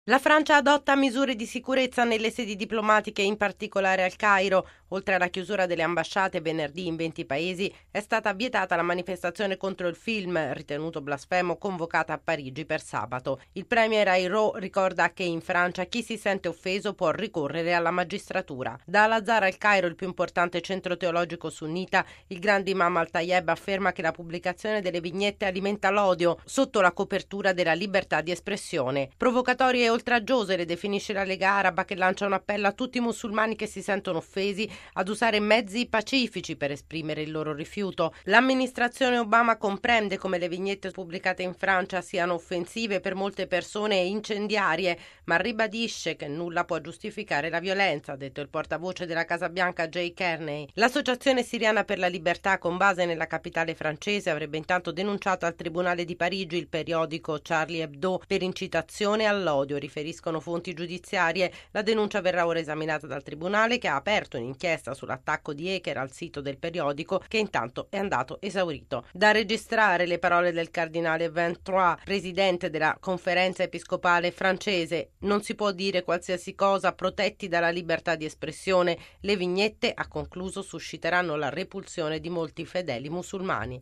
La Francia adotta misure di sicurezza nelle sedi diplomatiche, in particolare al Cairo. Oltre alla chiusura delle ambasciate venerdì in 20 paesi, è stata vietata la manifestazione contro il film, ritenuto blasfemo, convocata a Parigi per sabato. Il premier Ayrault ricorda che in Francia chi si sente offeso può ricorrere alla magistratura. Da Al-Azhar al Cairo, il più importante centro teologico sunnita, il grande imam Al-Tayeb afferma che la pubblicazione delle vignette alimenta l'odio sotto la copertura della libertà di espressione. Provocatorie e oltraggiose le definisce la Lega Araba, che lancia un appello a tutti i musulmani che si sentono offesi ad usare mezzi pacifici per esprimere il loro rifiuto. L'amministrazione Obama comprende come le vignette pubblicate in Francia siano offensive per molte persone e incendiarie, ma ribadisce che nulla può giustificare la violenza, ha detto il portavoce della Casa Bianca Jay Carney. L'associazione siriana per la libertà, con base nella capitale francese, avrebbe intanto denunciato al Tribunale di Parigi il periodico Charlie Hebdo per incitazione all'odio. Riferiscono fonti giudiziarie. La denuncia verrà ora esaminata dal Tribunale, che ha aperto un'inchiesta sull'attacco di hacker al sito del periodico, che intanto è andato esaurito. Da registrare le parole del cardinale Vintroy, presidente della Conferenza Episcopale francese: non si può dire qualsiasi cosa, protetti dalla libertà di espressione. Le vignette, ha concluso, susciteranno la repulsione di molti fedeli musulmani.